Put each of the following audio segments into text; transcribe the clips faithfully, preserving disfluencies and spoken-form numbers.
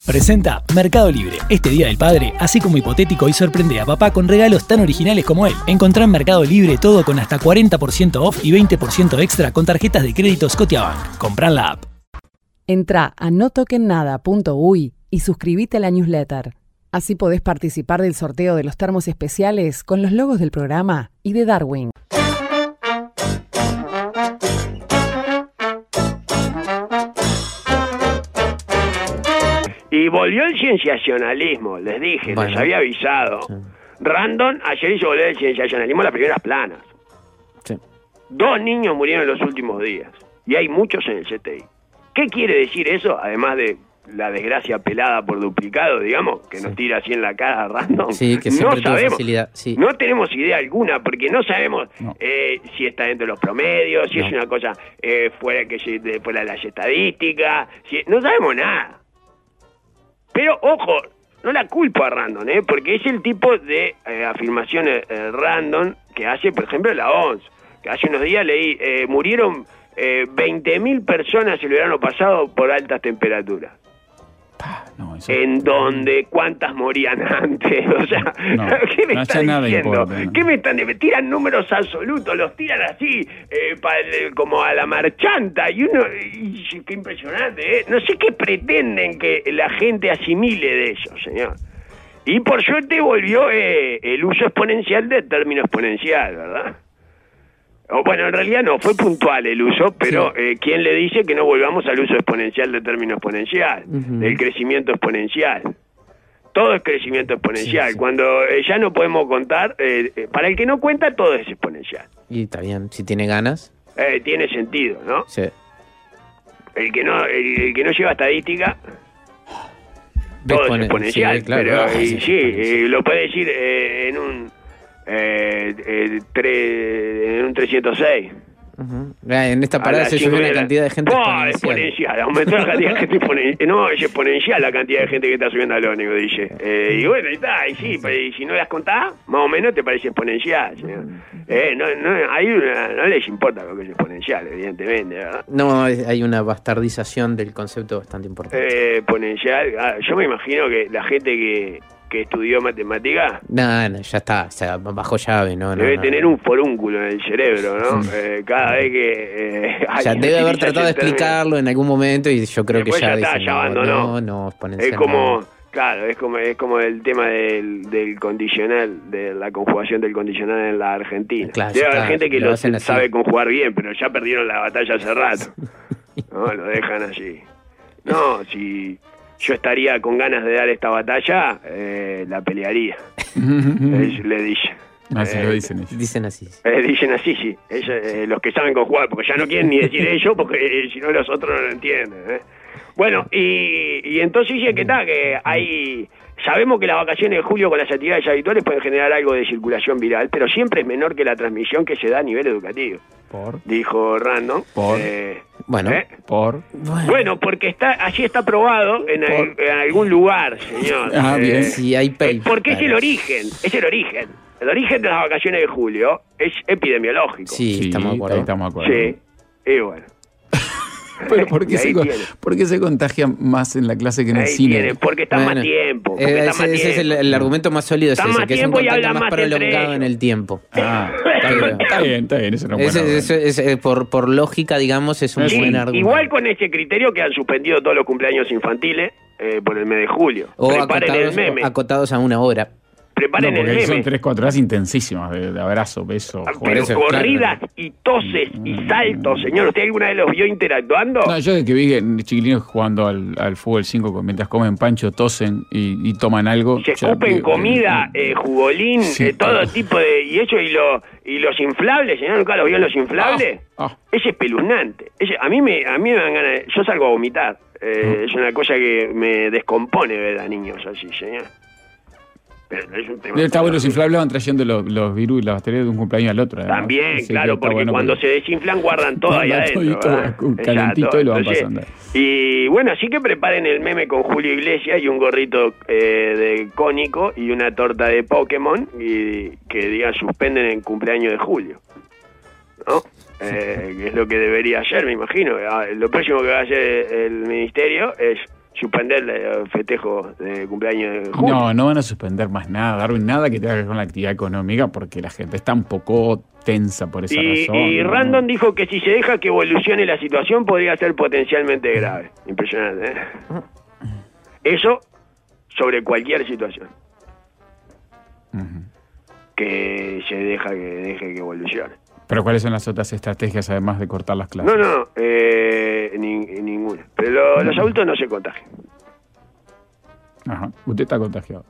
Presenta Mercado Libre, este Día del Padre, así como hipotético y sorprende a papá con regalos tan originales como él. Encontrá en Mercado Libre todo con hasta cuarenta por ciento off y veinte por ciento extra con tarjetas de crédito Scotiabank. Comprá en la app. Entrá a no toquen nada punto uy y suscríbete a la newsletter. Así podés participar del sorteo de los termos especiales con los logos del programa y de Darwin. Y volvió el cienciacionalismo, les dije, bueno, les había avisado. Sí. Random ayer hizo volver el cienciacionalismo a las primeras planas. Sí. Dos niños murieron en los últimos días. Y hay muchos en el C T I. ¿Qué quiere decir eso? Además de la desgracia pelada por duplicado, digamos, que sí. nos tira así en la cara Random. Sí, que siempre no sabemos, facilidad. Sí. No tenemos idea alguna, porque no sabemos no. Eh, si está dentro de los promedios, si no. es una cosa eh, fuera, que se, de, fuera de las estadísticas. Si, no sabemos nada. Pero, ojo, no la culpo a Random, ¿eh? Porque es el tipo de eh, afirmaciones eh, random que hace, por ejemplo, la O M S. Que hace unos días leí, eh, murieron eh, veinte mil personas el verano pasado por altas temperaturas. No, eso... En donde, ¿cuántas morían antes? O sea, no, ¿qué me no están nada diciendo? Importa, ¿no? ¿Qué me están diciendo? Tiran números absolutos, los tiran así, eh, pa, como a la marchanta, y uno, y, qué impresionante, ¿eh? No sé qué pretenden que la gente asimile de eso, señor. Y por suerte volvió eh, el uso exponencial del término exponencial, ¿verdad? O, bueno, en realidad no, fue puntual el uso, pero sí. eh, ¿quién le dice que no volvamos al uso exponencial del término exponencial? Uh-huh. Del crecimiento exponencial. Todo es crecimiento exponencial. Sí, sí. Cuando eh, ya no podemos contar, eh, eh, para el que no cuenta, todo es exponencial. Y está bien, si tiene ganas. Eh, tiene sentido, ¿no? Sí. El que no, el, el que no lleva estadística, todo es exponencial. Sí, claro, pero y, sí, sí eh, lo puede decir eh, en un... Eh, eh, tre, en un trescientos seis. Uh-huh. En esta parada se subió una cantidad de gente exponencial. exponencial. Aumentó la cantidad de gente exponencial. No, es exponencial la cantidad de gente que está subiendo al ómnibus, dice. Eh, y bueno, y está. Y sí, pero y si no las contás, más o menos te parece exponencial, señor. Eh, no, no, hay una, no les importa lo que es exponencial, evidentemente, ¿verdad? No, hay una bastardización del concepto bastante importante. Eh, exponencial. Ah, yo me imagino que la gente que... que estudió matemática, no, no, ya está, o sea, bajo llave, no, debe no, tener no. un forúnculo en el cerebro, ¿no? Sí. Eh, cada vez que eh, o sea, debe haber tratado de explicarlo en algún momento y yo creo después que ya, ya está, dice, ya abandonó. No, no, exponencial. Es como, no. claro, es como es como el tema del, del condicional, de la conjugación del condicional en la Argentina. Claro, debe haber gente que lo, lo sabe conjugar bien, pero ya perdieron la batalla hace rato. No, lo dejan así. No, si yo estaría con ganas de dar esta batalla, eh, la pelearía. es, le dicen. Así eh, lo dicen ellos. Dicen así. Eh, dicen así, sí. Ellos, eh, los que saben conjugar, porque ya no quieren ni decir ellos, porque eh, si no los otros no lo entienden. ¿eh? Bueno, y, y entonces dice que está, que hay... Sabemos que las vacaciones de julio con las actividades habituales pueden generar algo de circulación viral, pero siempre es menor que la transmisión que se da a nivel educativo. ¿Por? Dijo Random. ¿Por? Eh, bueno, ¿eh? ¿por? Bueno, porque está allí está probado en, al, en algún lugar, señor. Ah, bien. Eh, sí, hay papers. Porque es el origen, es el origen. El origen de las vacaciones de julio es epidemiológico. Sí, sí, estamos de acuerdo. Estamos de acuerdo. Sí, y bueno. Pero ¿por qué, se, ¿por qué se contagia más en la clase que en el ahí cine? Tiene, porque está bueno, más tiempo. Eh, está ese, más ese tiempo. es el, el argumento más sólido, es ese, que es un contacto más prolongado en el tiempo. Ah, está bien, está bien, está bien, eso no es bueno. Ese, ese, ese, por, por lógica, digamos, es un sí, buen argumento. Igual con ese criterio que han suspendido todos los cumpleaños infantiles eh, por el mes de julio. O acotados, acotados a una hora. Preparen no, el meme. Son tres, cuatro horas intensísimas de, de abrazo, beso. Pero joder, corridas claro. y toses y saltos, señor. ¿Usted alguna vez los vio interactuando? No, yo de que vi que chiquilinos jugando al, al fútbol cinco mientras comen pancho, tosen y, y toman algo. Se escupen ya, comida, eh, jugolín, sí, eh, todo claro. tipo de... Y eso y, lo, y los inflables, señor. ¿Nunca los vio los inflables? Ah, ah. Es espeluznante. Ese, a, mí me, a mí me dan ganas de... Yo salgo a vomitar. Eh, mm. Es una cosa que me descompone ver a niños así, señor. Pero es un tema está bueno, los inflables van trayendo los, los virus y las bacterias de un cumpleaños al otro. Además. También, Así claro, porque bueno cuando porque... se desinflan guardan todo ahí adentro. Todo, calentito y lo van Entonces, pasando. Y bueno, así que preparen el meme con Julio Iglesias y un gorrito eh, de cónico y una torta de Pokémon y que digan suspenden el cumpleaños de Julio. ¿No? Eh, que es lo que debería hacer, me imagino. Lo próximo que va a hacer el ministerio es suspender el festejo de cumpleaños de junio. No, no van a suspender más nada, Darwin, nada que tenga que ver con la actividad económica, porque la gente está un poco tensa por esa y, razón. Y ¿no? Random dijo que si se deja que evolucione la situación podría ser potencialmente grave. Impresionante, ¿eh? Eso sobre cualquier situación. Uh-huh. Que se deja que deje que evolucione. ¿Pero cuáles son las otras estrategias además de cortar las clases? No, no, eh, ni, ninguna. Pero lo, los adultos no se contagian. Ajá. ¿Usted está contagiado?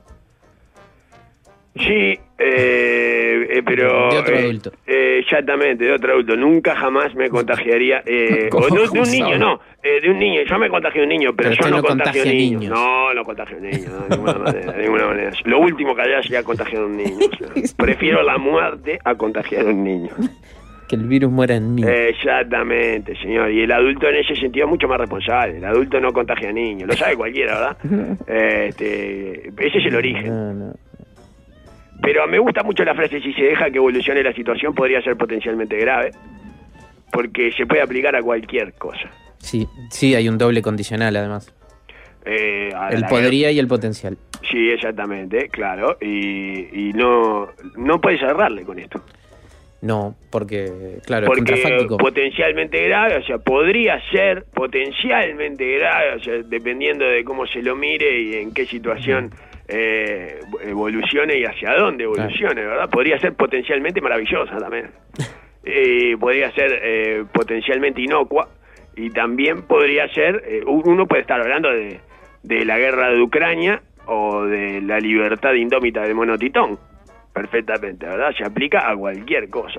Sí, eh, eh, pero... De otro eh, adulto. Eh, exactamente, de otro adulto. Nunca jamás me contagiaría... Eh, o de, de un niño, no. Eh, de un niño. Yo me contagio de un niño, pero, pero yo no, no contagio niños. niños. No, no contagio niños. No, de ninguna manera, de ninguna manera. Lo último que haya sería contagiar a un niño. O sea, prefiero la muerte a contagiar a un niño. Que el virus muera en mí. Exactamente, señor. Y el adulto en ese sentido es mucho más responsable. El adulto no contagia a niños. Lo sabe cualquiera, ¿verdad? este, ese es el origen. No, no. Pero me gusta mucho la frase, si se deja que evolucione la situación podría ser potencialmente grave, porque se puede aplicar a cualquier cosa. Sí, sí, hay un doble condicional además. Eh, el podría guerra. Y el potencial. Sí, exactamente, claro, y, y no, no puedes cerrarle con esto. No, porque, claro, porque es contrafáctico. Potencialmente grave, o sea, podría ser potencialmente grave, o sea, dependiendo de cómo se lo mire y en qué situación... Mm. Eh, evolucione y hacia dónde evolucione, claro. ¿Verdad? Podría ser potencialmente maravillosa también. eh, podría ser eh, potencialmente inocua y también podría ser, eh, uno puede estar hablando de, de la guerra de Ucrania o de la libertad indómita del mono titón, perfectamente, ¿verdad? Se aplica a cualquier cosa.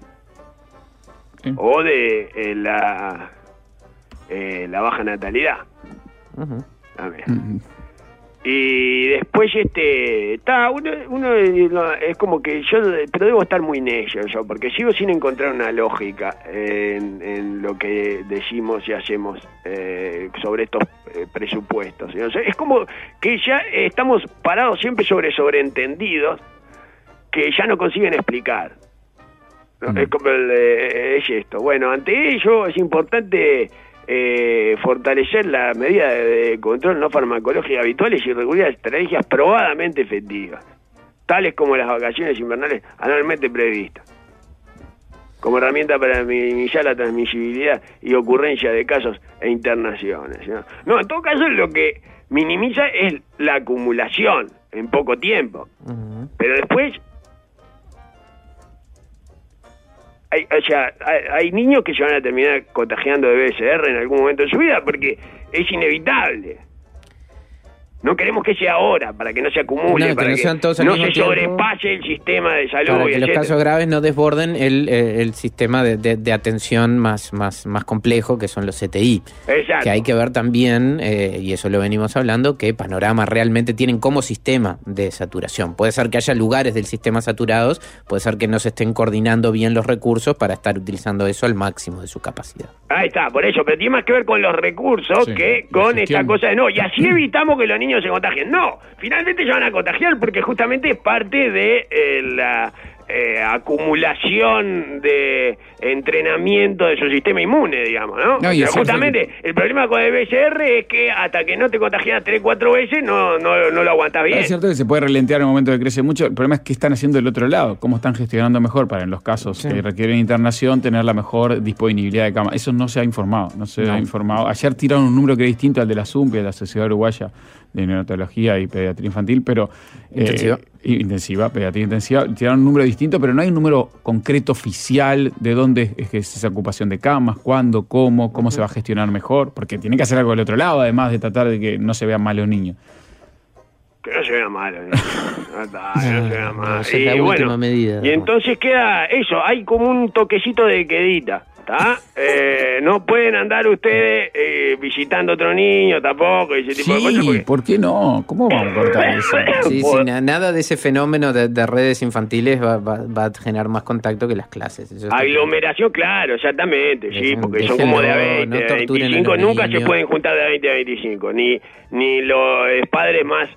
Sí. O de eh, la, eh, la baja natalidad. Uh-huh. También. Uh-huh. Y después este está uno, uno es como que yo, pero debo estar muy necio yo, porque sigo sin encontrar una lógica en, en lo que decimos y hacemos eh, sobre estos eh, presupuestos. O sea, es como que ya estamos parados siempre sobre sobreentendidos que ya no consiguen explicar. ¿No? Mm. Es como el, eh, es esto. Bueno, ante ello es importante Eh, fortalecer la medida de control no farmacológica habituales y recurrir a estrategias probadamente efectivas, tales como las vacaciones invernales anualmente previstas, como herramienta para minimizar la transmisibilidad y ocurrencia de casos e internaciones, ¿no? No, en todo caso lo que minimiza es la acumulación en poco tiempo, uh-huh. Pero después Hay, o sea, hay, hay niños que se van a terminar contagiando de B S R en algún momento de su vida porque es inevitable. No queremos que sea ahora, para que no se acumule, no, para que, que no, no se tiempo, sobrepase el sistema de salud. Para que y los casos graves no desborden el, el, el sistema de, de, de atención más, más, más complejo, que son los C T I. Exacto. Que hay que ver también, eh, y eso lo venimos hablando, que Panorama realmente tienen como sistema de saturación. Puede ser que haya lugares del sistema saturados, puede ser que no se estén coordinando bien los recursos para estar utilizando eso al máximo de su capacidad. Ahí está, por eso, pero tiene más que ver con los recursos sí, que con esta cosa de no, y así evitamos que los niños se contagien. No, finalmente se van a contagiar porque justamente es parte de eh, la eh, acumulación de entrenamiento de su sistema inmune, digamos, ¿no? no o sea, justamente que... el problema con el B C R es que hasta que no te contagias tres, cuatro veces no, no, no lo aguantas bien. Es cierto que se puede relentear en el momento que crece mucho. El problema es qué están haciendo del otro lado, cómo están gestionando mejor para en los casos sí. que requieren internación tener la mejor disponibilidad de cama. Eso no se ha informado, no se no. ha informado. Ayer tiraron un número que era distinto al de la SUMPE, de la Sociedad Uruguaya de Neonatología y Pediatría Infantil, pero... Intensiva. Eh, intensiva, pediatría intensiva. Tiraron un número distinto, pero no hay un número concreto oficial de dónde es esa ocupación de camas, cuándo, cómo, cómo uh-huh. se va a gestionar mejor, porque tienen que hacer algo del otro lado, además de tratar de que no se vean mal los niños. Que no se vean mal los niños. No, no, no se vean mal. Esa es la y última bueno, medida. Y entonces queda eso, hay como un toquecito de quedita. ¿Tá? Eh, no pueden andar ustedes eh, visitando a otro niño tampoco y ese tipo sí, de cosas. Porque... ¿por qué no? ¿Cómo vamos a cortar eso? Sí, sí, nada de ese fenómeno de, de redes infantiles va, va, va a generar más contacto que las clases. Eso aglomeración, claro, exactamente, sí, sí porque son como de a veinte, no veinticinco, nunca niños. Se pueden juntar de veinte a veinticinco, ni, ni los padres más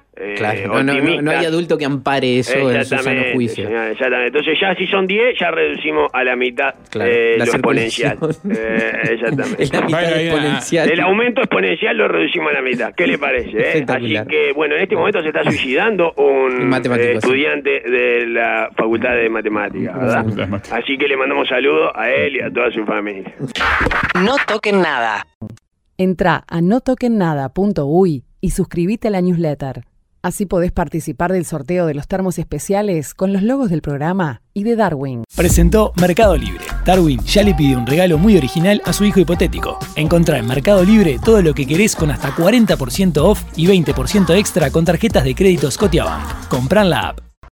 Eh, claro, no, no, no hay adulto que ampare eso en su sano juicio. Señor, exactamente. Entonces ya si son diez, ya reducimos a la mitad claro, eh, lo exponencial. Eh, exactamente. Es la mitad bueno, exponencial. El aumento exponencial lo reducimos a la mitad. ¿Qué le parece? Eh? Así que, bueno, en este momento se está suicidando un eh, estudiante sí. de la Facultad de Matemáticas, ¿verdad? Así que le mandamos saludos a él y a toda su familia. No toquen nada. Entrá a no toquen nada punto uy y suscríbete a la newsletter. Así podés participar del sorteo de los termos especiales con los logos del programa y de Darwin. Presentó Mercado Libre. Darwin ya le pidió un regalo muy original a su hijo hipotético. Encontrá en Mercado Libre todo lo que querés con hasta cuarenta por ciento off y veinte por ciento extra con tarjetas de crédito Scotiabank. Comprá en la app.